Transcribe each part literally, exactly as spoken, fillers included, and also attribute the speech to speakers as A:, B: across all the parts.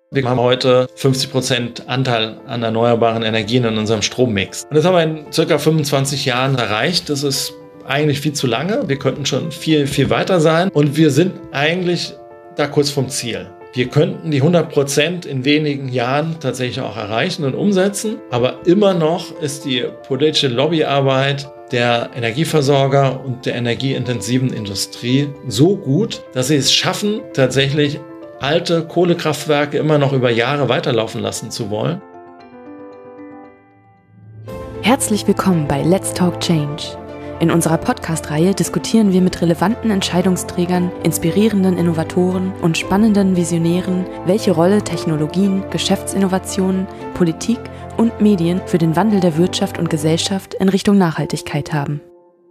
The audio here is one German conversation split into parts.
A: Wir haben heute fünfzig Prozent Anteil an erneuerbaren Energien in unserem Strommix. Und das haben wir in circa fünfundzwanzig Jahren erreicht. Das ist eigentlich viel zu lange. Wir könnten schon viel, viel weiter sein. Und wir sind eigentlich da kurz vom Ziel. Wir könnten die hundert Prozent in wenigen Jahren tatsächlich auch erreichen und umsetzen. Aber immer noch ist die politische Lobbyarbeit der Energieversorger und der energieintensiven Industrie so gut, dass sie es schaffen, tatsächlich alte Kohlekraftwerke immer noch über Jahre weiterlaufen lassen zu wollen.
B: Herzlich willkommen bei Let's Talk Change. In unserer Podcast-Reihe diskutieren wir mit relevanten Entscheidungsträgern, inspirierenden Innovatoren und spannenden Visionären, welche Rolle Technologien, Geschäftsinnovationen, Politik und Medien für den Wandel der Wirtschaft und Gesellschaft in Richtung Nachhaltigkeit haben.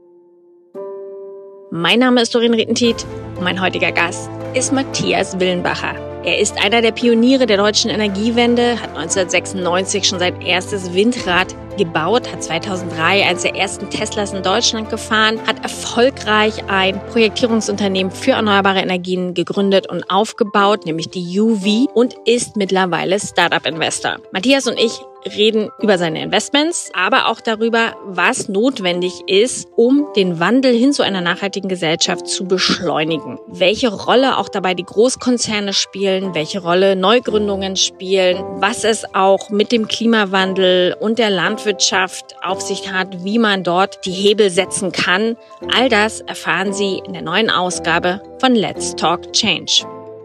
C: Mein Name ist Doreen Rittentit und mein heutiger Gast ist Matthias Willenbacher. Er ist einer der Pioniere der deutschen Energiewende, hat neunzehnhundertsechsundneunzig schon sein erstes Windrad gebaut, hat zweitausenddrei eines der ersten Teslas in Deutschland gefahren, hat erfolgreich ein Projektierungsunternehmen für erneuerbare Energien gegründet und aufgebaut, nämlich die U V, und ist mittlerweile Startup-Investor. Matthias und ich reden über seine Investments, aber auch darüber, was notwendig ist, um den Wandel hin zu einer nachhaltigen Gesellschaft zu beschleunigen. Welche Rolle auch dabei die Großkonzerne spielen, welche Rolle Neugründungen spielen, was es auch mit dem Klimawandel und der Landwirtschaft auf sich hat, wie man dort die Hebel setzen kann. All das erfahren Sie in der neuen Ausgabe von Let's Talk Change.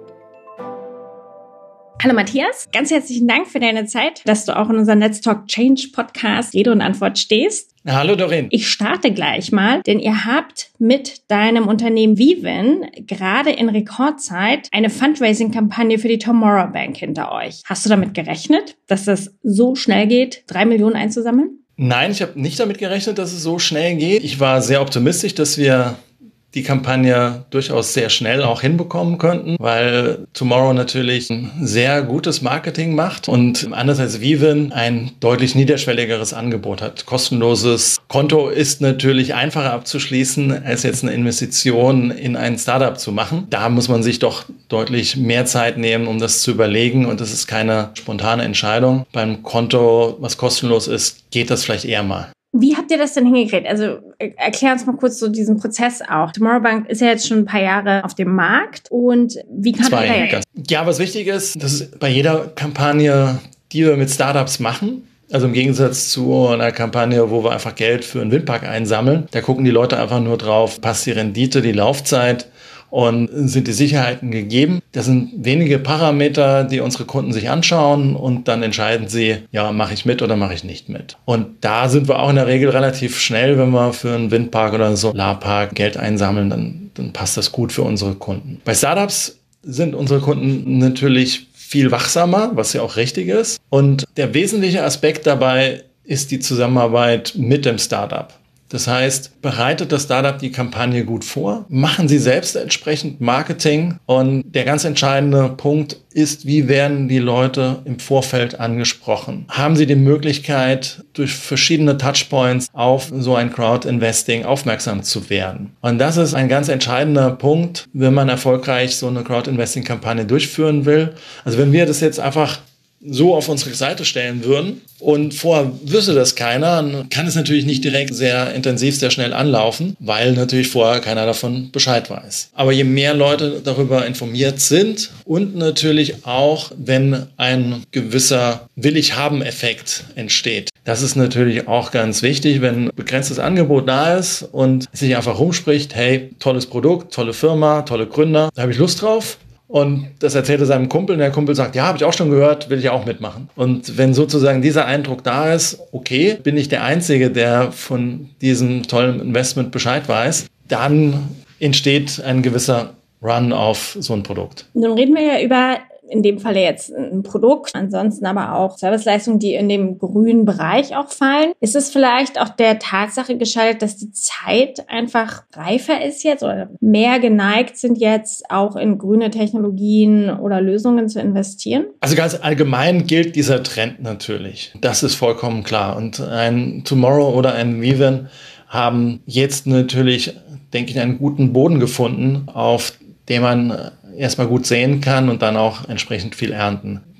C: Hallo Matthias, ganz herzlichen Dank für deine Zeit, dass du auch in unserem Let's Talk Change Podcast Rede und Antwort stehst.
A: Hallo Doreen.
C: Ich starte gleich mal, denn ihr habt mit deinem Unternehmen Viven gerade in Rekordzeit eine Fundraising-Kampagne für die Tomorrow Bank hinter euch. Hast du damit gerechnet, dass das so schnell geht, drei Millionen einzusammeln?
A: Nein, ich habe nicht damit gerechnet, dass es so schnell geht. Ich war sehr optimistisch, dass wir die Kampagne durchaus sehr schnell auch hinbekommen könnten, weil Tomorrow natürlich ein sehr gutes Marketing macht und anders als Viven ein deutlich niederschwelligeres Angebot hat. Kostenloses Konto ist natürlich einfacher abzuschließen, als jetzt eine Investition in ein Startup zu machen. Da muss man sich doch deutlich mehr Zeit nehmen, um das zu überlegen, und das ist keine spontane Entscheidung. Beim Konto, was kostenlos ist, geht das vielleicht eher mal.
C: Wie habt ihr das denn hingekriegt? Also erklär uns mal kurz so diesen Prozess auch. Tomorrow Bank ist ja jetzt schon ein paar Jahre auf dem Markt, und wie kann
A: Zwei,
C: ihr da
A: ganz, Ja, was wichtig ist, das ist bei jeder Kampagne, die wir mit Startups machen, also im Gegensatz zu einer Kampagne, wo wir einfach Geld für einen Windpark einsammeln, da gucken die Leute einfach nur drauf, passt die Rendite, die Laufzeit und sind die Sicherheiten gegeben. Das sind wenige Parameter, die unsere Kunden sich anschauen, und dann entscheiden sie, ja, mache ich mit oder mache ich nicht mit. Und da sind wir auch in der Regel relativ schnell, wenn wir für einen Windpark oder einen Solarpark Geld einsammeln, dann, dann passt das gut für unsere Kunden. Bei Startups sind unsere Kunden natürlich viel wachsamer, was ja auch richtig ist. Und der wesentliche Aspekt dabei ist die Zusammenarbeit mit dem Startup. Das heißt, bereitet das Startup die Kampagne gut vor, machen Sie selbst entsprechend Marketing, und der ganz entscheidende Punkt ist, wie werden die Leute im Vorfeld angesprochen? Haben Sie die Möglichkeit, durch verschiedene Touchpoints auf so ein Crowd-Investing aufmerksam zu werden? Und das ist ein ganz entscheidender Punkt, wenn man erfolgreich so eine Crowd-Investing-Kampagne durchführen will. Also wenn wir das jetzt einfach so auf unsere Seite stellen würden und vorher wüsste das keiner, dann kann es natürlich nicht direkt sehr intensiv, sehr schnell anlaufen, weil natürlich vorher keiner davon Bescheid weiß. Aber je mehr Leute darüber informiert sind und natürlich auch, wenn ein gewisser Will-ich-haben-Effekt entsteht. Das ist natürlich auch ganz wichtig, wenn begrenztes Angebot da ist und sich einfach rumspricht, hey, tolles Produkt, tolle Firma, tolle Gründer, da habe ich Lust drauf. Und das erzählt er seinem Kumpel, und der Kumpel sagt, ja, habe ich auch schon gehört, will ich auch mitmachen. Und wenn sozusagen dieser Eindruck da ist, okay, bin ich der Einzige, der von diesem tollen Investment Bescheid weiß, dann entsteht ein gewisser Run auf so ein Produkt.
C: Nun reden wir ja über, in dem Falle jetzt ein Produkt, ansonsten aber auch Serviceleistungen, die in dem grünen Bereich auch fallen. Ist es vielleicht auch der Tatsache geschuldet, dass die Zeit einfach reifer ist jetzt oder mehr geneigt sind jetzt auch in grüne Technologien oder Lösungen zu investieren?
A: Also ganz allgemein gilt dieser Trend natürlich. Das ist vollkommen klar. Und ein Tomorrow oder ein Viven haben jetzt natürlich, denke ich, einen guten Boden gefunden, auf dem man erstmal gut sehen kann und dann auch entsprechend viel ernten.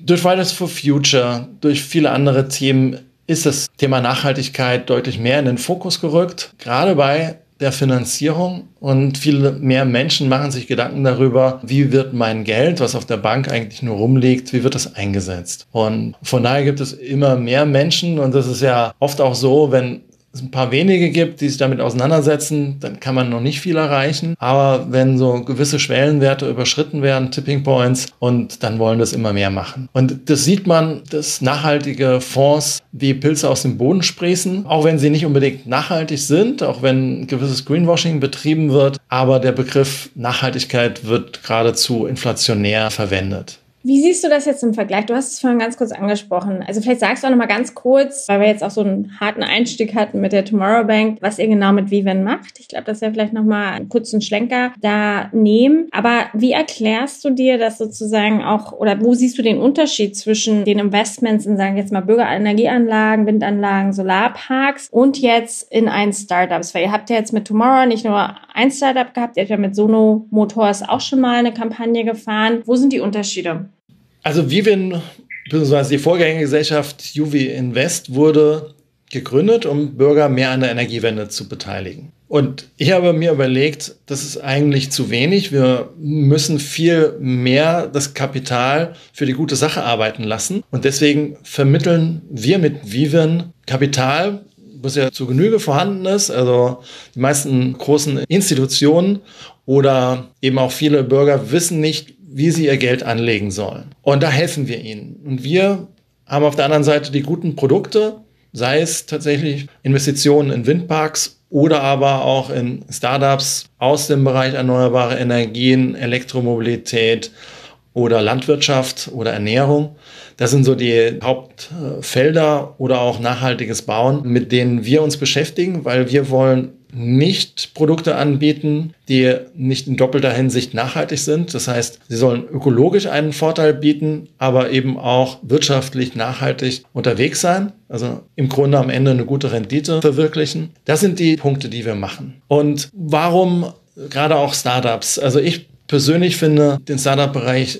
A: Durch Fridays for Future, durch viele andere Themen ist das Thema Nachhaltigkeit deutlich mehr in den Fokus gerückt, gerade bei der Finanzierung. Und viele mehr Menschen machen sich Gedanken darüber, wie wird mein Geld, was auf der Bank eigentlich nur rumliegt, wie wird das eingesetzt? Und von daher gibt es immer mehr Menschen, und das ist ja oft auch so, wenn es ein paar wenige gibt, die sich damit auseinandersetzen, dann kann man noch nicht viel erreichen. Aber wenn so gewisse Schwellenwerte überschritten werden, Tipping Points, und dann wollen das immer mehr machen. Und das sieht man, dass nachhaltige Fonds wie Pilze aus dem Boden sprießen, auch wenn sie nicht unbedingt nachhaltig sind, auch wenn gewisses Greenwashing betrieben wird. Aber der Begriff Nachhaltigkeit wird geradezu inflationär verwendet.
C: Wie siehst du das jetzt im Vergleich? Du hast es vorhin ganz kurz angesprochen. Also vielleicht sagst du auch noch mal ganz kurz, weil wir jetzt auch so einen harten Einstieg hatten mit der Tomorrow Bank, was ihr genau mit Viven macht. Ich glaube, dass wir vielleicht noch mal einen kurzen Schlenker da nehmen. Aber wie erklärst du dir das sozusagen auch, oder wo siehst du den Unterschied zwischen den Investments in, sagen wir jetzt mal, Bürgerenergieanlagen, Windanlagen, Solarparks und jetzt in ein Startups? Weil ihr habt ja jetzt mit Tomorrow nicht nur ein Startup gehabt, ihr habt ja mit Sono Motors auch schon mal eine Kampagne gefahren. Wo sind die Unterschiede?
A: Also Viven, beziehungsweise die Vorgängergesellschaft U V Invest, wurde gegründet, um Bürger mehr an der Energiewende zu beteiligen. Und ich habe mir überlegt, das ist eigentlich zu wenig. Wir müssen viel mehr das Kapital für die gute Sache arbeiten lassen. Und deswegen vermitteln wir mit Viven Kapital, was ja zu Genüge vorhanden ist. Also die meisten großen Institutionen oder eben auch viele Bürger wissen nicht, wie sie ihr Geld anlegen sollen. Und da helfen wir ihnen. Und wir haben auf der anderen Seite die guten Produkte, sei es tatsächlich Investitionen in Windparks oder aber auch in Startups aus dem Bereich erneuerbare Energien, Elektromobilität oder Landwirtschaft oder Ernährung. Das sind so die Hauptfelder oder auch nachhaltiges Bauen, mit denen wir uns beschäftigen, weil wir wollen nicht Produkte anbieten, die nicht in doppelter Hinsicht nachhaltig sind. Das heißt, sie sollen ökologisch einen Vorteil bieten, aber eben auch wirtschaftlich nachhaltig unterwegs sein. Also im Grunde am Ende eine gute Rendite verwirklichen. Das sind die Punkte, die wir machen. Und warum gerade auch Startups? Also ich persönlich finde den Startup-Bereich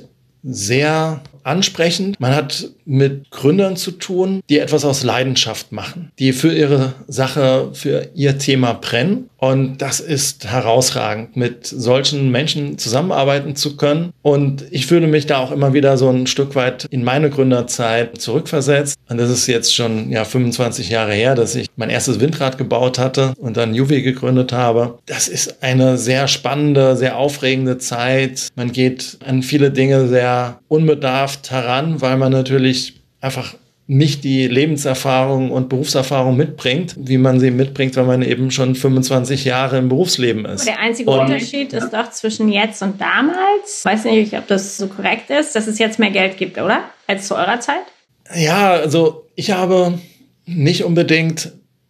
A: sehr ansprechend. Man hat mit Gründern zu tun, die etwas aus Leidenschaft machen, die für ihre Sache, für ihr Thema brennen. Und das ist herausragend, mit solchen Menschen zusammenarbeiten zu können. Und ich fühle mich da auch immer wieder so ein Stück weit in meine Gründerzeit zurückversetzt. Und das ist jetzt schon ja fünfundzwanzig Jahre her, dass ich mein erstes Windrad gebaut hatte und dann U V gegründet habe. Das ist eine sehr spannende, sehr aufregende Zeit. Man geht an viele Dinge sehr unbedarft heran, weil man natürlich einfach nicht die Lebenserfahrung und Berufserfahrung mitbringt, wie man sie mitbringt, wenn man eben schon fünfundzwanzig Jahre im Berufsleben ist.
C: Der einzige und Unterschied ist doch zwischen jetzt und damals, ich weiß nicht, ob das so korrekt ist, dass es jetzt mehr Geld gibt, oder? Als zu eurer Zeit?
A: Ja, also ich habe nicht unbedingt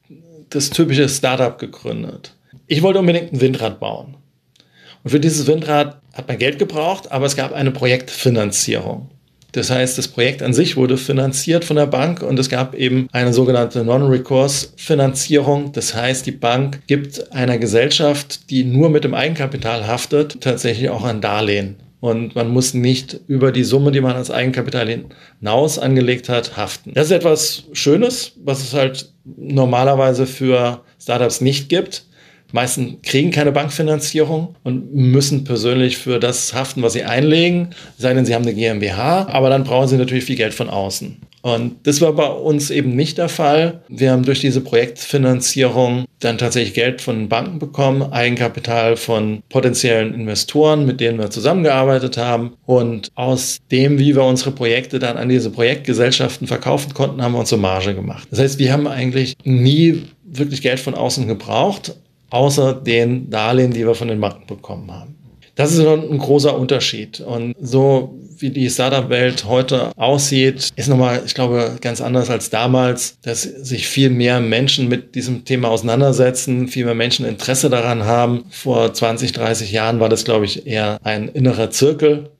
A: das typische Startup gegründet. Ich wollte unbedingt ein Windrad bauen. Und für dieses Windrad hat man Geld gebraucht, aber es gab eine Projektfinanzierung. Das heißt, das Projekt an sich wurde finanziert von der Bank und es gab eben eine sogenannte Non-Recourse-Finanzierung. Das heißt, die Bank gibt einer Gesellschaft, die nur mit dem Eigenkapital haftet, tatsächlich auch ein Darlehen. Und man muss nicht über die Summe, die man als Eigenkapital hinaus angelegt hat, haften. Das ist etwas Schönes, was es halt normalerweise für Startups nicht gibt. Die meisten kriegen keine Bankfinanzierung und müssen persönlich für das haften, was sie einlegen, sei denn, sie haben eine GmbH, aber dann brauchen sie natürlich viel Geld von außen. Und das war bei uns eben nicht der Fall. Wir haben durch diese Projektfinanzierung dann tatsächlich Geld von Banken bekommen, Eigenkapital von potenziellen Investoren, mit denen wir zusammengearbeitet haben. Und aus dem, wie wir unsere Projekte dann an diese Projektgesellschaften verkaufen konnten, haben wir unsere Marge gemacht. Das heißt, wir haben eigentlich nie wirklich Geld von außen gebraucht, außer den Darlehen, die wir von den Banken bekommen haben. Das ist ein großer Unterschied. Und so wie die Startup-Welt heute aussieht, ist nochmal, ich glaube, ganz anders als damals, dass sich viel mehr Menschen mit diesem Thema auseinandersetzen, viel mehr Menschen Interesse daran haben. Vor zwanzig, dreißig Jahren war das, glaube ich, eher ein innerer Zirkel.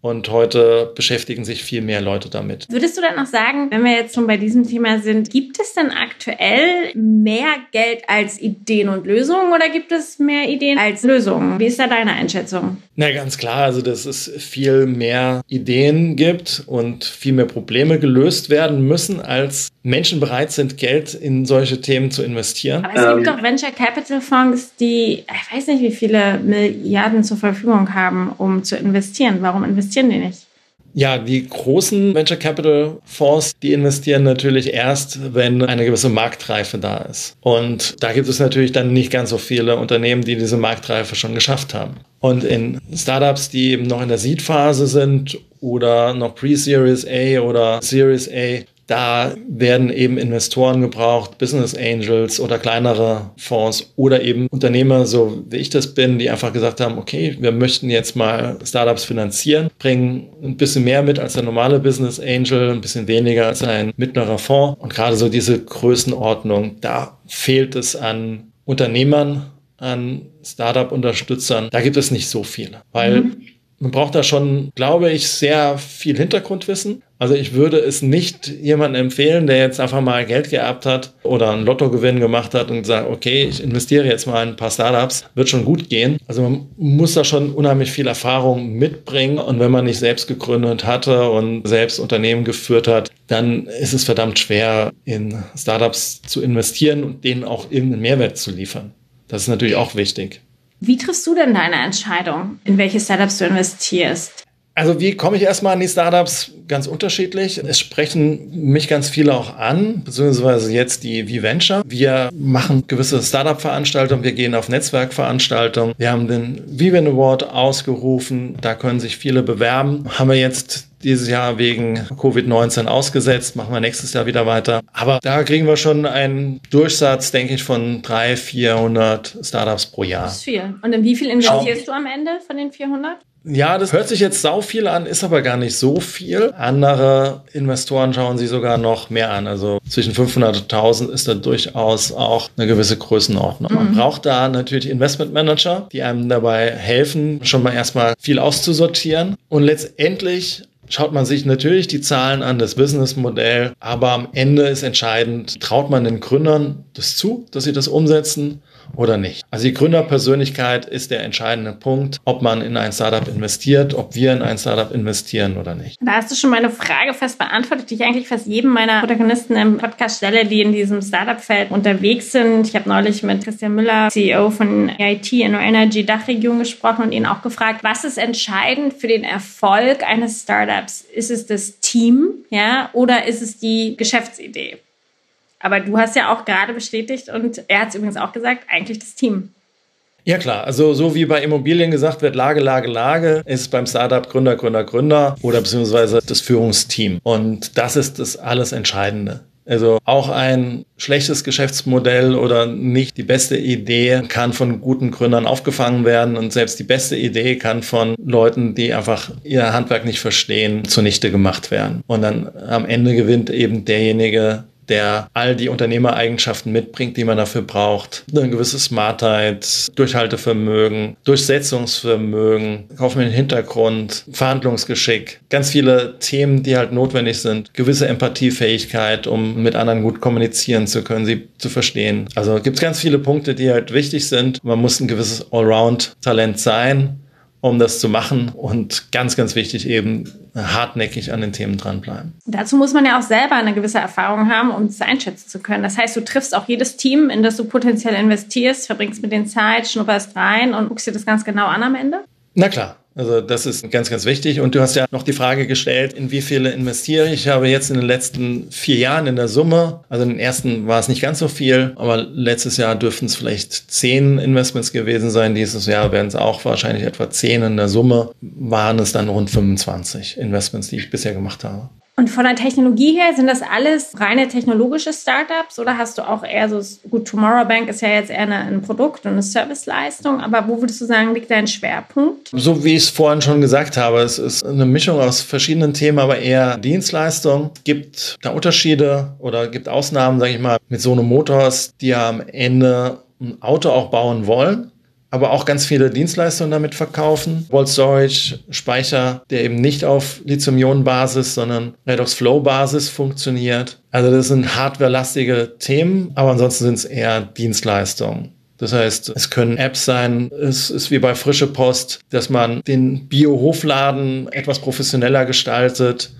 A: und heute beschäftigen sich viel mehr Leute damit.
C: Würdest du dann noch sagen, wenn wir jetzt schon bei diesem Thema sind, gibt es denn aktuell mehr Geld als Ideen und Lösungen oder gibt es mehr Ideen als Lösungen? Wie ist da deine Einschätzung?
A: Na, ganz klar, also dass es viel mehr Ideen gibt und viel mehr Probleme gelöst werden müssen, als Menschen bereit sind, Geld in solche Themen zu investieren.
C: Aber es ähm. gibt doch Venture Capital Fonds, die, ich weiß nicht, wie viele Milliarden zur Verfügung haben, um zu investieren. Warum investieren die nicht?
A: Ja, die großen Venture Capital Fonds, die investieren natürlich erst, wenn eine gewisse Marktreife da ist. Und da gibt es natürlich dann nicht ganz so viele Unternehmen, die diese Marktreife schon geschafft haben. Und in Startups, die eben noch in der Seed-Phase sind oder noch Pre-Series A oder Series A, da werden eben Investoren gebraucht, Business Angels oder kleinere Fonds oder eben Unternehmer, so wie ich das bin, die einfach gesagt haben, okay, wir möchten jetzt mal Startups finanzieren, bringen ein bisschen mehr mit als der normale Business Angel, ein bisschen weniger als ein mittlerer Fonds. Und gerade so diese Größenordnung, da fehlt es an Unternehmern, an Startup-Unterstützern. Da gibt es nicht so viele, weil mhm. man braucht da schon, glaube ich, sehr viel Hintergrundwissen. Also ich würde es nicht jemandem empfehlen, der jetzt einfach mal Geld geerbt hat oder einen Lottogewinn gemacht hat und sagt, okay, ich investiere jetzt mal in ein paar Startups, wird schon gut gehen. Also man muss da schon unheimlich viel Erfahrung mitbringen. Und wenn man nicht selbst gegründet hatte und selbst Unternehmen geführt hat, dann ist es verdammt schwer, in Startups zu investieren und denen auch irgendeinen Mehrwert zu liefern. Das ist natürlich auch wichtig.
C: Wie triffst du denn deine Entscheidung, in welche Startups du investierst?
A: Also wie komme ich erstmal an die Startups? Ganz unterschiedlich. Es sprechen mich ganz viele auch an, beziehungsweise jetzt die V-Venture. Wir machen gewisse Startup-Veranstaltungen, wir gehen auf Netzwerkveranstaltungen. Wir haben den Viven Award ausgerufen, da können sich viele bewerben. Haben wir jetzt dieses Jahr wegen Covid neunzehn ausgesetzt, machen wir nächstes Jahr wieder weiter. Aber da kriegen wir schon einen Durchsatz, denke ich, von dreihundert, vierhundert Startups pro Jahr.
C: Das ist viel. Und in wie viel investierst Schau. du am Ende von den vierhundert?
A: Ja, das hört sich jetzt sau viel an, ist aber gar nicht so viel. Andere Investoren schauen sich sogar noch mehr an. Also zwischen fünfhundert und tausend ist da durchaus auch eine gewisse Größenordnung. Mhm. Man braucht da natürlich Investmentmanager, die einem dabei helfen, schon mal erstmal viel auszusortieren. Und letztendlich schaut man sich natürlich die Zahlen an, das Businessmodell, aber am Ende ist entscheidend, traut man den Gründern das zu, dass sie das umsetzen oder nicht. Also die Gründerpersönlichkeit ist der entscheidende Punkt, ob man in ein Startup investiert, ob wir in ein Startup investieren oder nicht.
C: Da hast du schon meine Frage fast beantwortet, die ich eigentlich fast jedem meiner Protagonisten im Podcast stelle, die in diesem Startup-Feld unterwegs sind. Ich habe neulich mit Christian Müller, C E O von E I T InnoEnergy Dachregion gesprochen und ihn auch gefragt, was ist entscheidend für den Erfolg eines Startups? Ist es das Team, ja, oder ist es die Geschäftsidee? Aber du hast ja auch gerade bestätigt und er hat es übrigens auch gesagt, eigentlich das Team.
A: Ja klar, also so wie bei Immobilien gesagt wird, Lage, Lage, Lage, ist es beim Startup Gründer, Gründer, Gründer oder beziehungsweise das Führungsteam. Und das ist das alles Entscheidende. Also auch ein schlechtes Geschäftsmodell oder nicht die beste Idee kann von guten Gründern aufgefangen werden und selbst die beste Idee kann von Leuten, die einfach ihr Handwerk nicht verstehen, zunichte gemacht werden. Und dann am Ende gewinnt eben derjenige, der all die Unternehmereigenschaften mitbringt, die man dafür braucht. Eine gewisse Smartheit, Durchhaltevermögen, Durchsetzungsvermögen, kaufmännischen Hintergrund, Verhandlungsgeschick. Ganz viele Themen, die halt notwendig sind. Gewisse Empathiefähigkeit, um mit anderen gut kommunizieren zu können, sie zu verstehen. Also gibt es ganz viele Punkte, die halt wichtig sind. Man muss ein gewisses Allround-Talent sein, um das zu machen und ganz, ganz wichtig eben hartnäckig an den Themen dranbleiben.
C: Dazu muss man ja auch selber eine gewisse Erfahrung haben, um es einschätzen zu können. Das heißt, du triffst auch jedes Team, in das du potenziell investierst, verbringst mit denen Zeit, schnupperst rein und guckst dir das ganz genau an am Ende?
A: Na klar. Also das ist ganz, ganz wichtig. Und du hast ja noch die Frage gestellt, in wie viele investiere ich? Ich habe jetzt in den letzten vier Jahren in der Summe, also in den ersten war es nicht ganz so viel, aber letztes Jahr dürften es vielleicht zehn Investments gewesen sein. Dieses Jahr werden es auch wahrscheinlich etwa zehn in der Summe. Waren es dann rund fünfundzwanzig Investments, die ich bisher gemacht habe.
C: Und von der Technologie her, sind das alles reine technologische Startups oder hast du auch eher so, gut, Tomorrow Bank ist ja jetzt eher eine, ein Produkt und eine Serviceleistung, aber wo würdest du sagen, liegt dein Schwerpunkt?
A: So wie ich es vorhin schon gesagt habe, es ist eine Mischung aus verschiedenen Themen, aber eher Dienstleistung. Es gibt da Unterschiede oder gibt Ausnahmen, sage ich mal, mit Sono Motors, die ja am Ende ein Auto auch bauen wollen. aber auch ganz viele Dienstleistungen damit verkaufen. Vault Storage, Speicher, der eben nicht auf Lithium-Ionen-Basis, sondern Redox-Flow-Basis funktioniert. Also das sind hardwarelastige Themen, aber ansonsten sind es eher Dienstleistungen. Das heißt, es können Apps sein, es ist wie bei Frische Post, dass man den Bio-Hofladen etwas professioneller gestaltet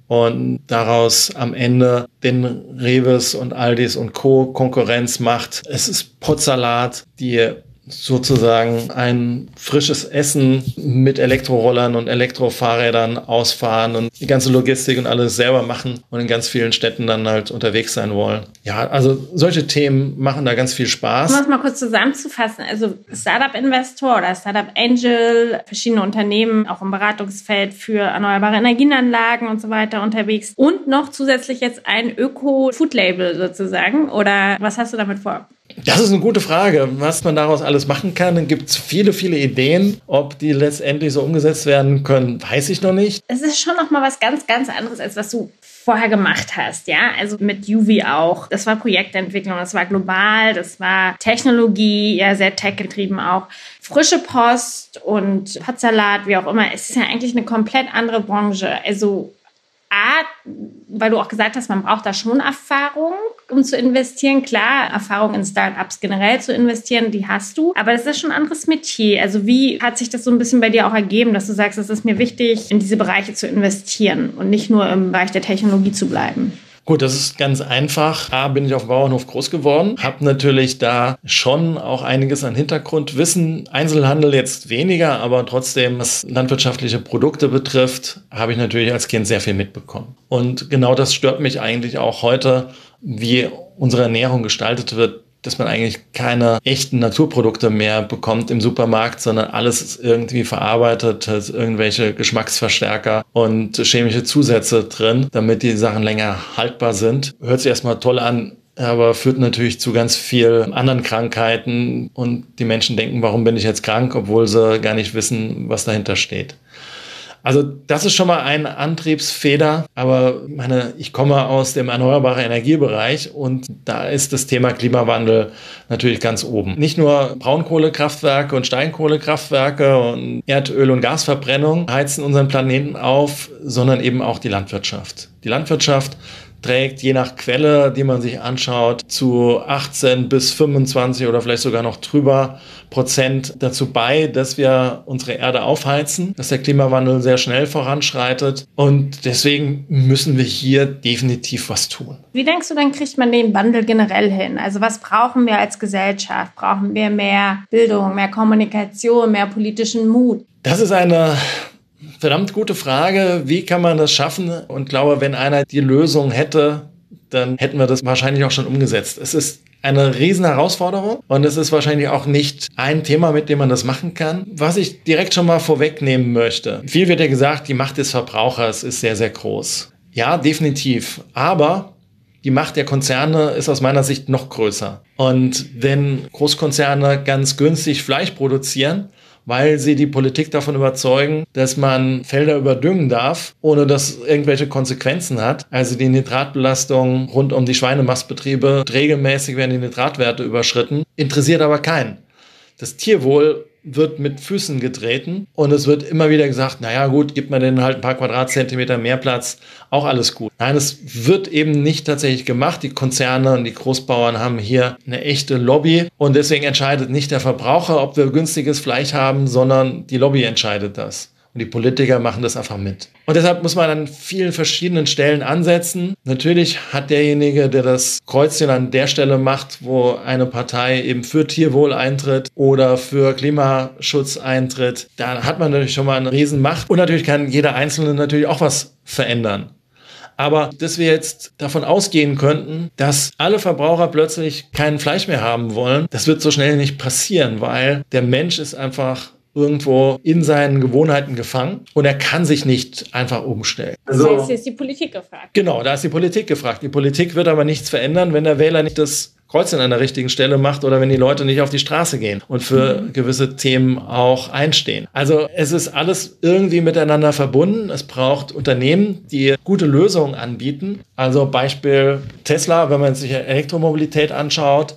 A: und daraus am Ende den Reves und Aldis und Co. Konkurrenz macht. Es ist Potsalat, die sozusagen ein frisches Essen mit Elektrorollern und Elektrofahrrädern ausfahren und die ganze Logistik und alles selber machen und in ganz vielen Städten dann halt unterwegs sein wollen. Ja, also solche Themen machen da ganz viel Spaß.
C: Um das mal kurz zusammenzufassen, also Startup-Investor oder Startup-Angel, verschiedene Unternehmen auch im Beratungsfeld für erneuerbare Energienanlagen und so weiter unterwegs und noch zusätzlich jetzt ein Öko-Food-Label sozusagen, oder was hast du damit vor?
A: Das ist eine gute Frage, was man daraus alles machen kann. Dann gibt es viele, viele Ideen. Ob die letztendlich so umgesetzt werden können, weiß ich noch nicht.
C: Es ist schon noch mal was ganz, ganz anderes, als was du vorher gemacht hast, ja? Also mit U V auch. Das war Projektentwicklung, das war global, das war Technologie, ja, sehr tech-getrieben auch. Frische Post und Potsalat, wie auch immer. Es ist ja eigentlich eine komplett andere Branche. Also A, weil du auch gesagt hast, man braucht da schon Erfahrung, um zu investieren. Klar, Erfahrung in Startups generell zu investieren, die hast du. Aber das ist schon ein anderes Metier. Also wie hat sich das so ein bisschen bei dir auch ergeben, dass du sagst, es ist mir wichtig, in diese Bereiche zu investieren und nicht nur im Bereich der Technologie zu bleiben?
A: Gut, das ist ganz einfach. A, bin ich auf dem Bauernhof groß geworden, habe natürlich da schon auch einiges an Hintergrundwissen. Einzelhandel jetzt weniger, aber trotzdem, was landwirtschaftliche Produkte betrifft, habe ich natürlich als Kind sehr viel mitbekommen. Und genau das stört mich eigentlich auch heute, wie unsere Ernährung gestaltet wird, dass man eigentlich keine echten Naturprodukte mehr bekommt im Supermarkt, sondern alles ist irgendwie verarbeitet, hat irgendwelche Geschmacksverstärker und chemische Zusätze drin, damit die Sachen länger haltbar sind. Hört sich erstmal toll an, aber führt natürlich zu ganz vielen anderen Krankheiten und die Menschen denken, warum bin ich jetzt krank, obwohl sie gar nicht wissen, was dahinter steht. Also das ist schon mal ein Antriebsfeder, aber meine, ich komme aus dem erneuerbaren Energiebereich und da ist das Thema Klimawandel natürlich ganz oben. Nicht nur Braunkohlekraftwerke und Steinkohlekraftwerke und Erdöl- und Gasverbrennung heizen unseren Planeten auf, sondern eben auch die Landwirtschaft. Die Landwirtschaft trägt je nach Quelle, die man sich anschaut, zu achtzehn bis fünfundzwanzig oder vielleicht sogar noch drüber Prozent dazu bei, dass wir unsere Erde aufheizen, dass der Klimawandel sehr schnell voranschreitet und deswegen müssen wir hier definitiv was tun.
C: Wie denkst du, dann kriegt man den Wandel generell hin? Also was brauchen wir als Gesellschaft? Brauchen wir mehr Bildung, mehr Kommunikation, mehr politischen Mut?
A: Das ist eine verdammt gute Frage. Wie kann man das schaffen? Und ich glaube, wenn einer die Lösung hätte, dann hätten wir das wahrscheinlich auch schon umgesetzt. Es ist eine riesen Herausforderung und es ist wahrscheinlich auch nicht ein Thema, mit dem man das machen kann. Was ich direkt schon mal vorwegnehmen möchte. Viel wird ja gesagt, die Macht des Verbrauchers ist sehr, sehr groß. Ja, definitiv. Aber die Macht der Konzerne ist aus meiner Sicht noch größer. Und wenn Großkonzerne ganz günstig Fleisch produzieren, weil sie die Politik davon überzeugen, dass man Felder überdüngen darf, ohne dass es irgendwelche Konsequenzen hat. Also die Nitratbelastung rund um die Schweinemastbetriebe, regelmäßig werden die Nitratwerte überschritten, interessiert aber keinen. Das Tierwohl wird mit Füßen getreten und es wird immer wieder gesagt, naja gut, gibt man denen halt ein paar Quadratzentimeter mehr Platz, auch alles gut. Nein, es wird eben nicht tatsächlich gemacht. Die Konzerne und die Großbauern haben hier eine echte Lobby und deswegen entscheidet nicht der Verbraucher, ob wir günstiges Fleisch haben, sondern die Lobby entscheidet das. Und die Politiker machen das einfach mit. Und deshalb muss man an vielen verschiedenen Stellen ansetzen. Natürlich hat derjenige, der das Kreuzchen an der Stelle macht, wo eine Partei eben für Tierwohl eintritt oder für Klimaschutz eintritt, da hat man natürlich schon mal eine Riesenmacht. Und natürlich kann jeder Einzelne natürlich auch was verändern. Aber dass wir jetzt davon ausgehen könnten, dass alle Verbraucher plötzlich kein Fleisch mehr haben wollen, das wird so schnell nicht passieren, weil der Mensch ist einfach irgendwo in seinen Gewohnheiten gefangen und er kann sich nicht einfach umstellen.
C: Also, das heißt, hier ist die Politik gefragt.
A: Genau, da ist die Politik gefragt. Die Politik wird aber nichts verändern, wenn der Wähler nicht das Kreuzchen an der richtigen Stelle macht oder wenn die Leute nicht auf die Straße gehen und für mhm. gewisse Themen auch einstehen. Also es ist alles irgendwie miteinander verbunden. Es braucht Unternehmen, die gute Lösungen anbieten. Also Beispiel Tesla, wenn man sich Elektromobilität anschaut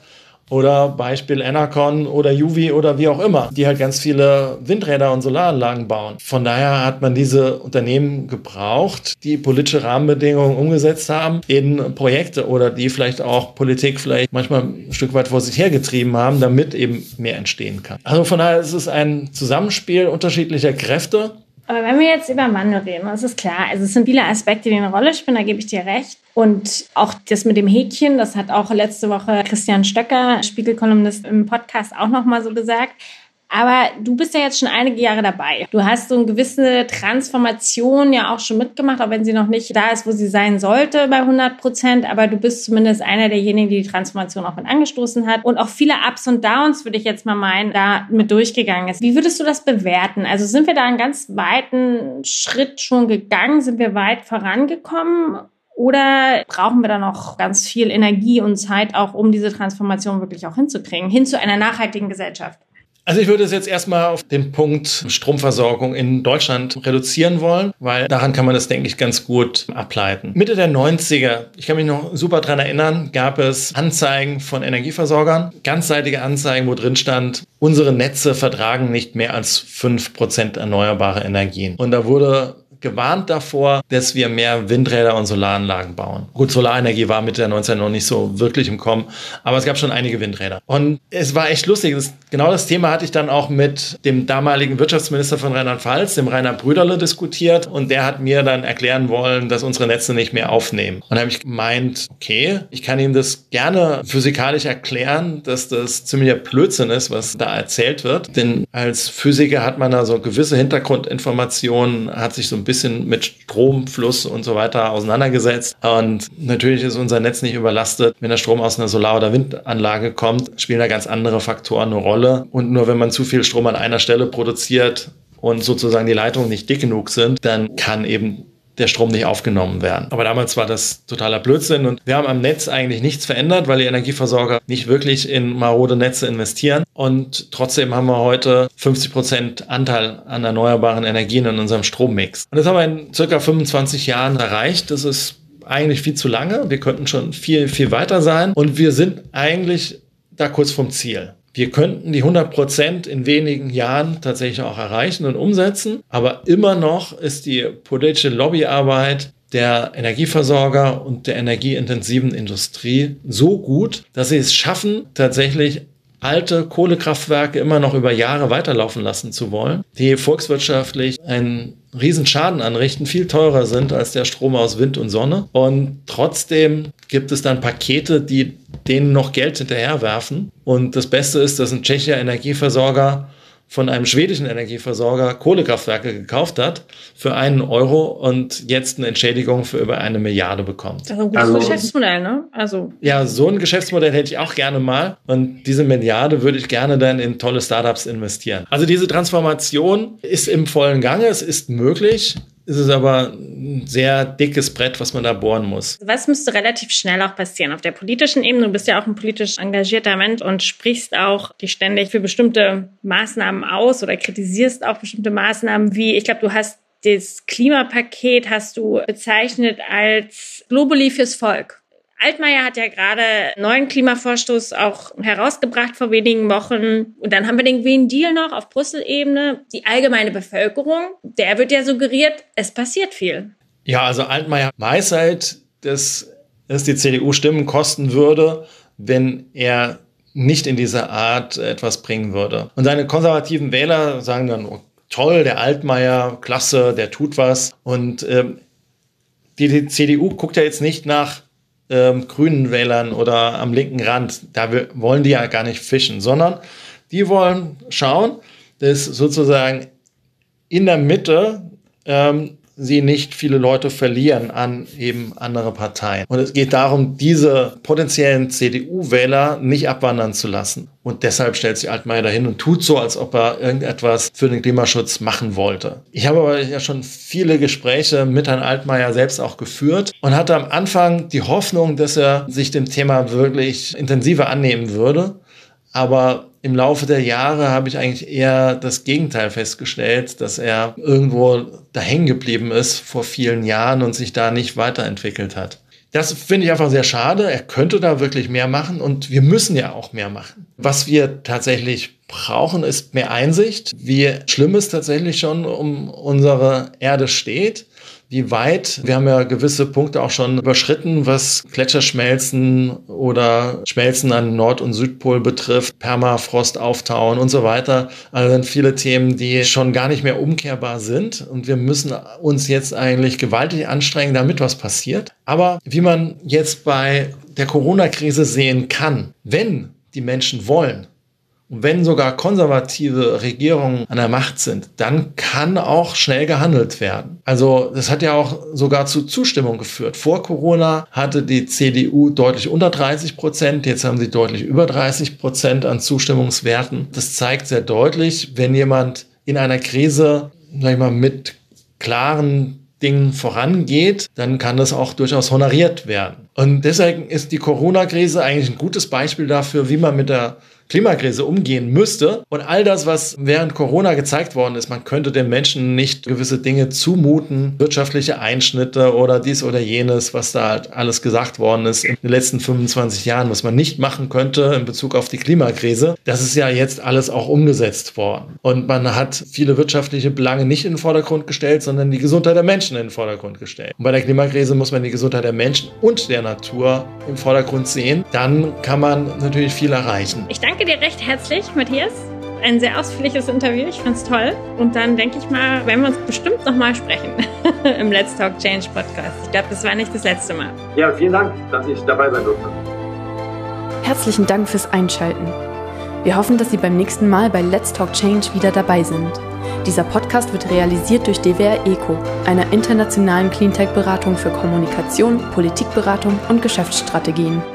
A: Oder Beispiel Enercon oder Juvi oder wie auch immer, die halt ganz viele Windräder und Solaranlagen bauen. Von daher hat man diese Unternehmen gebraucht, die politische Rahmenbedingungen umgesetzt haben in Projekte oder die vielleicht auch Politik vielleicht manchmal ein Stück weit vor sich hergetrieben haben, damit eben mehr entstehen kann. Also von daher ist es ein Zusammenspiel unterschiedlicher Kräfte.
C: Aber wenn wir jetzt über Wandel reden, das ist klar, also es sind viele Aspekte, die eine Rolle spielen, da gebe ich dir recht. Und auch das mit dem Häkchen, das hat auch letzte Woche Christian Stöcker, Spiegelkolumnist, im Podcast auch nochmal so gesagt. Aber du bist ja jetzt schon einige Jahre dabei. Du hast so eine gewisse Transformation ja auch schon mitgemacht, auch wenn sie noch nicht da ist, wo sie sein sollte bei hundert Prozent. Aber du bist zumindest einer derjenigen, die die Transformation auch mit angestoßen hat und auch viele Ups und Downs, würde ich jetzt mal meinen, da mit durchgegangen ist. Wie würdest du das bewerten? Also sind wir da einen ganz weiten Schritt schon gegangen? Sind wir weit vorangekommen? Oder brauchen wir da noch ganz viel Energie und Zeit auch, um diese Transformation wirklich auch hinzukriegen, hin zu einer nachhaltigen Gesellschaft?
A: Also ich würde es jetzt erstmal auf den Punkt Stromversorgung in Deutschland reduzieren wollen, weil daran kann man das, denke ich, ganz gut ableiten. Mitte der neunziger, ich kann mich noch super dran erinnern, gab es Anzeigen von Energieversorgern, ganzseitige Anzeigen, wo drin stand, unsere Netze vertragen nicht mehr als fünf Prozent erneuerbare Energien. Und da wurde gewarnt davor, dass wir mehr Windräder und Solaranlagen bauen. Gut, Solarenergie war Mitte der neunziger noch nicht so wirklich im Kommen, aber es gab schon einige Windräder. Und es war echt lustig. Das, genau das Thema hatte ich dann auch mit dem damaligen Wirtschaftsminister von Rheinland-Pfalz, dem Rainer Brüderle, diskutiert. Und der hat mir dann erklären wollen, dass unsere Netze nicht mehr aufnehmen. Und da habe ich gemeint, okay, ich kann ihm das gerne physikalisch erklären, dass das ziemlicher Blödsinn ist, was da erzählt wird. Denn als Physiker hat man da so gewisse Hintergrundinformationen, hat sich so ein bisschen bisschen mit Stromfluss und so weiter auseinandergesetzt. Und natürlich ist unser Netz nicht überlastet. Wenn der Strom aus einer Solar- oder Windanlage kommt, spielen da ganz andere Faktoren eine Rolle. Und nur wenn man zu viel Strom an einer Stelle produziert und sozusagen die Leitungen nicht dick genug sind, dann kann eben der Strom nicht aufgenommen werden. Aber damals war das totaler Blödsinn und wir haben am Netz eigentlich nichts verändert, weil die Energieversorger nicht wirklich in marode Netze investieren und trotzdem haben wir heute fünfzig Prozent Anteil an erneuerbaren Energien in unserem Strommix. Und das haben wir in circa fünfundzwanzig Jahren erreicht. Das ist eigentlich viel zu lange. Wir könnten schon viel, viel weiter sein und wir sind eigentlich da kurz vom Ziel. Wir könnten die hundert Prozent in wenigen Jahren tatsächlich auch erreichen und umsetzen, aber immer noch ist die politische Lobbyarbeit der Energieversorger und der energieintensiven Industrie so gut, dass sie es schaffen, tatsächlich alte Kohlekraftwerke immer noch über Jahre weiterlaufen lassen zu wollen, die volkswirtschaftlich einen riesen Schaden anrichten, viel teurer sind als der Strom aus Wind und Sonne. Und trotzdem gibt es dann Pakete, die denen noch Geld hinterherwerfen. Und das Beste ist, dass ein tschechischer Energieversorger von einem schwedischen Energieversorger Kohlekraftwerke gekauft hat für einen Euro und jetzt eine Entschädigung für über eine Milliarde bekommt.
C: Das ist ein gutes also, Geschäftsmodell, ne? Also
A: ja, so ein Geschäftsmodell hätte ich auch gerne mal und diese Milliarde würde ich gerne dann in tolle Startups investieren. Also diese Transformation ist im vollen Gange, es ist möglich. Es ist aber ein sehr dickes Brett, was man da bohren muss.
C: Was müsste relativ schnell auch passieren auf der politischen Ebene? Du bist ja auch ein politisch engagierter Mensch und sprichst auch dich ständig für bestimmte Maßnahmen aus oder kritisierst auch bestimmte Maßnahmen wie, ich glaube, du hast das Klimapaket hast du bezeichnet als Globuli fürs Volk. Altmaier hat ja gerade einen neuen Klimavorstoß auch herausgebracht vor wenigen Wochen. Und dann haben wir den Green Deal noch auf Brüssel-Ebene. Die allgemeine Bevölkerung, der wird ja suggeriert, es passiert viel.
A: Ja, also Altmaier weiß halt, dass es die C D U Stimmen kosten würde, wenn er nicht in dieser Art etwas bringen würde. Und seine konservativen Wähler sagen dann, oh, toll, der Altmaier, klasse, der tut was. Und ähm, die, die C D U guckt ja jetzt nicht nach Ähm, grünen Wählern oder am linken Rand, da wollen die ja gar nicht fischen, sondern die wollen schauen, dass sozusagen in der Mitte ähm, sie nicht viele Leute verlieren an eben andere Parteien. Und es geht darum, diese potenziellen C D U-Wähler nicht abwandern zu lassen. Und deshalb stellt sich Altmaier dahin und tut so, als ob er irgendetwas für den Klimaschutz machen wollte. Ich habe aber ja schon viele Gespräche mit Herrn Altmaier selbst auch geführt und hatte am Anfang die Hoffnung, dass er sich dem Thema wirklich intensiver annehmen würde. Aber im Laufe der Jahre habe ich eigentlich eher das Gegenteil festgestellt, dass er irgendwo da hängen geblieben ist vor vielen Jahren und sich da nicht weiterentwickelt hat. Das finde ich einfach sehr schade. Er könnte da wirklich mehr machen und wir müssen ja auch mehr machen. Was wir tatsächlich brauchen, ist mehr Einsicht, wie schlimm es tatsächlich schon um unsere Erde steht. Wie weit, wir haben ja gewisse Punkte auch schon überschritten, was Gletscherschmelzen oder Schmelzen an Nord- und Südpol betrifft, Permafrost auftauen und so weiter. Also sind viele Themen, die schon gar nicht mehr umkehrbar sind. Und wir müssen uns jetzt eigentlich gewaltig anstrengen, damit was passiert. Aber wie man jetzt bei der Corona-Krise sehen kann, wenn die Menschen wollen, und wenn sogar konservative Regierungen an der Macht sind, dann kann auch schnell gehandelt werden. Also das hat ja auch sogar zu Zustimmung geführt. Vor Corona hatte die C D U deutlich unter dreißig Prozent, jetzt haben sie deutlich über dreißig Prozent an Zustimmungswerten. Das zeigt sehr deutlich, wenn jemand in einer Krise, sag ich mal, mit klaren Dingen vorangeht, dann kann das auch durchaus honoriert werden. Und deswegen ist die Corona-Krise eigentlich ein gutes Beispiel dafür, wie man mit der Klimakrise umgehen müsste. Und all das, was während Corona gezeigt worden ist, man könnte den Menschen nicht gewisse Dinge zumuten, wirtschaftliche Einschnitte oder dies oder jenes, was da halt alles gesagt worden ist in den letzten fünfundzwanzig Jahren, was man nicht machen könnte in Bezug auf die Klimakrise. Das ist ja jetzt alles auch umgesetzt worden. Und man hat viele wirtschaftliche Belange nicht in den Vordergrund gestellt, sondern die Gesundheit der Menschen in den Vordergrund gestellt. Und bei der Klimakrise muss man die Gesundheit der Menschen und der Natur im Vordergrund sehen. Dann kann man natürlich viel erreichen.
C: Ich danke dir recht herzlich, Matthias. Ein sehr ausführliches Interview. Ich fand's toll. Und dann denke ich mal, werden wir uns bestimmt nochmal sprechen im Let's Talk Change Podcast. Ich glaube, das war nicht das letzte Mal.
D: Ja, vielen Dank, dass ich dabei sein durfte.
B: Herzlichen Dank fürs Einschalten. Wir hoffen, dass Sie beim nächsten Mal bei Let's Talk Change wieder dabei sind. Dieser Podcast wird realisiert durch D W R ECO, einer internationalen Cleantech-Beratung für Kommunikation, Politikberatung und Geschäftsstrategien.